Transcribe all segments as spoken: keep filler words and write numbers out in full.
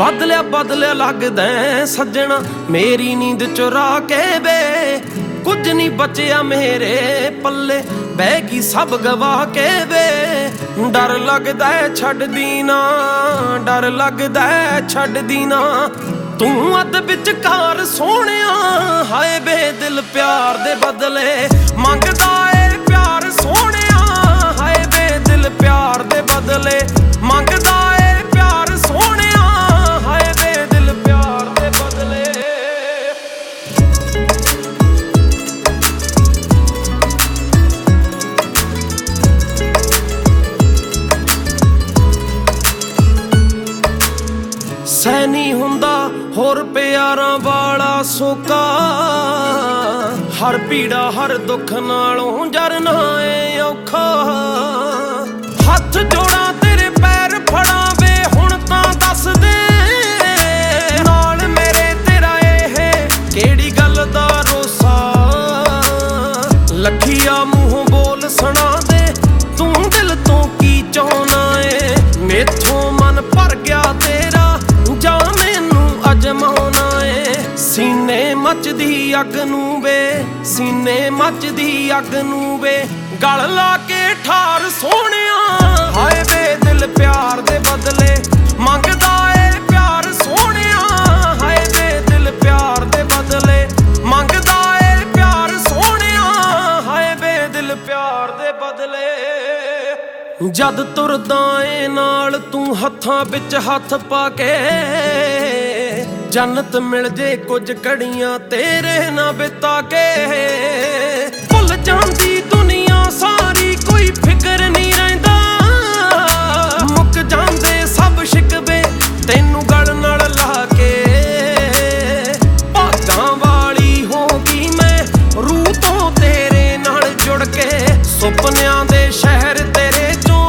बदलिया बदलिया लगदा सज्जणा मेरी नींद चुरा के वे, कुछ नहीं बचिया मेरे पल्ले बह गई सब गवा के वे। डर लगदा है छड्ड दी ना, डर लगदा है छड्ड दी ना, तू अद विचकार सोहणिया। हाय बे दिल प्यार दे बदले मंगदा ए प्यार सोहणिया, हाय बे दिल प्यार दे बदले मंगदा ए प्यार सोहणिया, हाय बे दिल प्यार दे बदले। सैनी हुंदा होर प्यारां वाला सोका, हर पीड़ा हर दुख नालों जरना ए औखा। हथ जोड़ा तेरे पैर फड़ा वे हुण तां दस दे, नाल मेरे तेरा ए केड़ी गल दा रोसा। लखिया मूंहों बोल सुना दे तू दिल तो की चाहना ए, मेथों मन भर गया तेरा जा मैनू अजमाना ए। सीने मचदी अग नूं वे, सीने मचदी अग नूं वे, गल ला के ठार सोहणिया। हाय बे दिल प्यार दे बदले मंगदा ए प्यार सोहणिया, हाय बे दिल प्यार दे बदले मंगदा ए प्यार सोहणिया, हाय बे दिल प्यार दे बदले। जद तुरदा ए नाल तू हत्थां विच हत्थ पा के, जन्नत मिल जे कुछ घड़ियां तेरे ना बिता के। भुल जांदी दुनिया सारी कोई फिकर नहीं रहिंदा, मुक जांदे सब शिकवे तैनू गल नाल ला के। भागां वाली हो गई मैं रूह तो तेरे नाल जुड़ के, सुपनियां दे शहर तेरे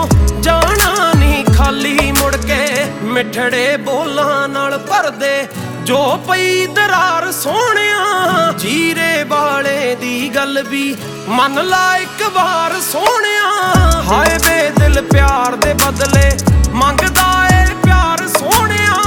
मिठड़े बोलां नाल भर दे जो पई दरार सोहणिया। जीरे वाले दी गल भी मन ला इक बार सोहणिया। हाय बे दिल प्यार दे बदले मंगदा ए प्यार सोहणिया,